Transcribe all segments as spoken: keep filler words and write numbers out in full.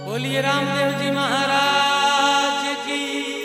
बोलिए रामदेव जी महाराज की।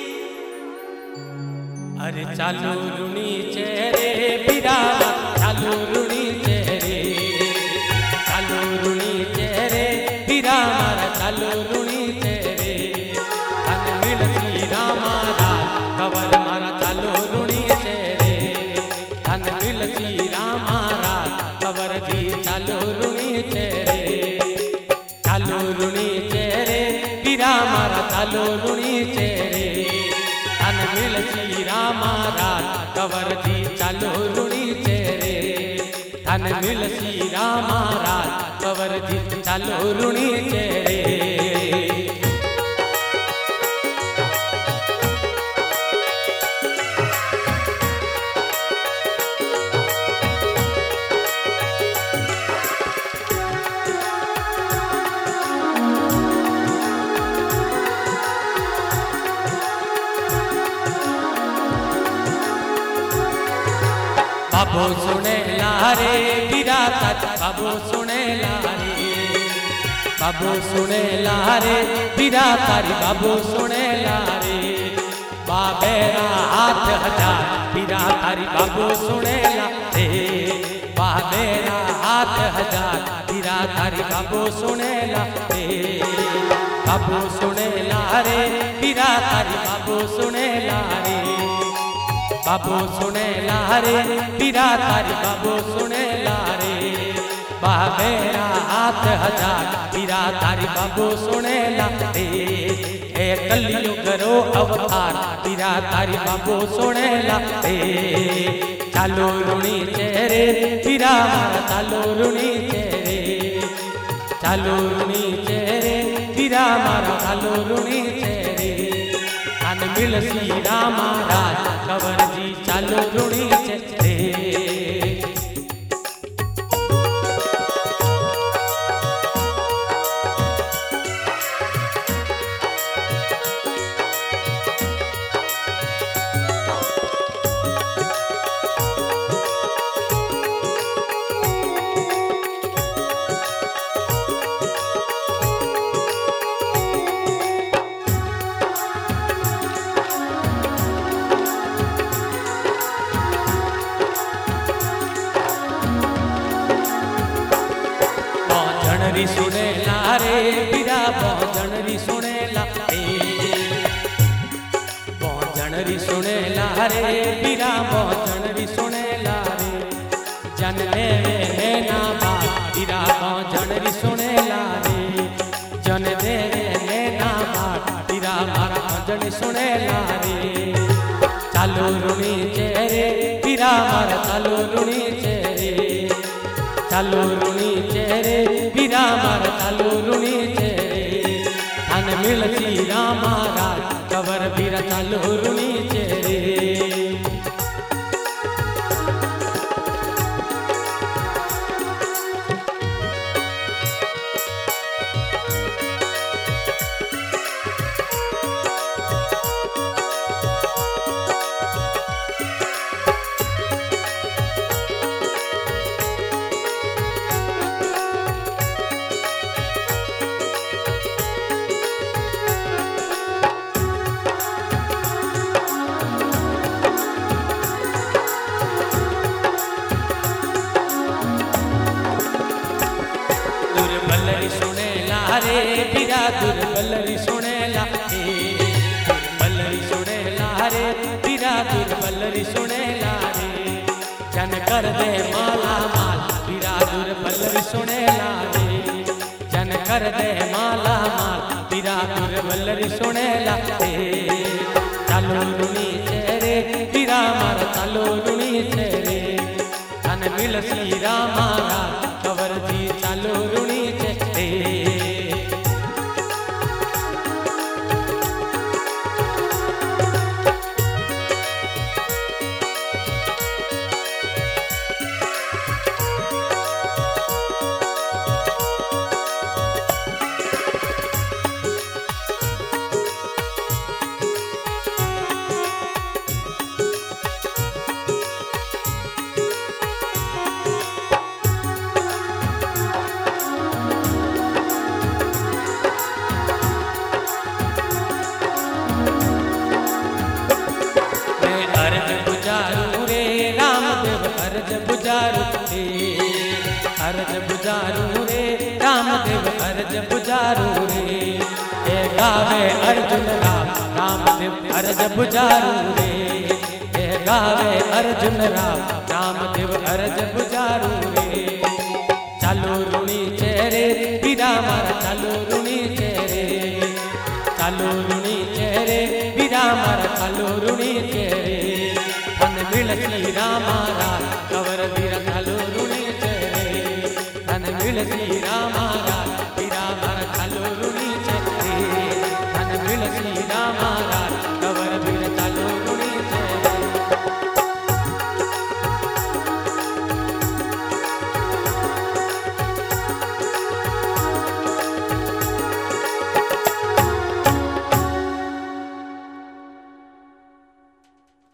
अरे चालू रुणी चेहरे बिरा, चालू रुणी चेहरे, चालू रुणी चेहरे बिरा मारा, चालू रुणी चेहरे धन मिल श्री रामारा कवर मारा, चालू रुणी चेहरे धन मिल श्री रामारा कवर जी, चालू रुणी चेहरे, चालू रुणी चेहरे बिरा मारा, चालू रुणी चेहरे धन मिल श्री रामारा कवर जी, चालू रुणी चेहरे धन मिल श्री रामारा कवर जी, चालू रुणी चेहरे। बाबू सुने लारे बिरा सच, बाबू सुने लारे, बाबू सुने लारे बिरा तारी, बाबू सुने लारे बाबेरा हाथ हजार बिरा तारी, बाबू सुने लारे बाबेरा हाथ हजार बिरा तारी, बाबू सुने लारे, बाबू सुने लारे बिरा तारी, बाबू सुने लारे, बाबू सुने लारे बिरा तारी, बाबू सुने लारे बाबेरा हाथ हजार बिरा तारी, बाबू सुने लारे ए कलियो करो अवतार बिरा तारी, बाबू सुने लारे, चालू रुणी चेहरे बिरा मारा, चालू रुणी चेहरे, चालू रुणी चेहरे बिरा मारा, चालू रुणी चेहरे धन मिल श्री रामारा कवर जी, चालू रुणी चेहरे। जनरी सुने लारे बिरा जनरी सुने लारे, जनरी सुने लारे बिरा जनरी सुने लारे जन देवे ना बात बिरा जनरी सुने लारे, जन देवे ना बात बिरा मारा जन सुने लारे, चालू रुणी चेहरे बिरा मारा, चालू रुणी चेहरे, चालू रुणी चेहरे बिरा मारा, चालू रुणी चेहरे धन मिल श्री रामारा कवर बिरा, चालू रुणी चेहरे। दुर्बलरी सुने लारे बिरा, दुर्बलरी सुने लारे, दुर्बलरी सुने लारे बिरा, दुर्बलरी सुने लारे जन कर दे माला माल बिरा, दुर्बलरी सुने लारे जन कर दे माला माल बिरा, दुर्बलरी सुने लारे, चालू रुणी चेहरे बिरा मारा, चालू रुणी चेहरे धन मिल श्री रामारा कवर जी, चालू रुणी चेहरे। बुझारू रे, अर्ज बुझारू रे, रामदेव अर्ज बुझारू रे। ए गावे अर्जुन राम, रामदेव अर्ज बुझारू रे। ए गावे अर्जुन राम, रामदेव अर्ज बुझारू रे। चालू रुणी चेहरे बीरा मारा, चालू रुणी चेहरे, चालू रुणी चेहरे बीरा मारा, चालू रुणी चेहरे। धन मिलती रामारा कवर बीरा, चालू रुणी चेहरे, धन मिलती रामारा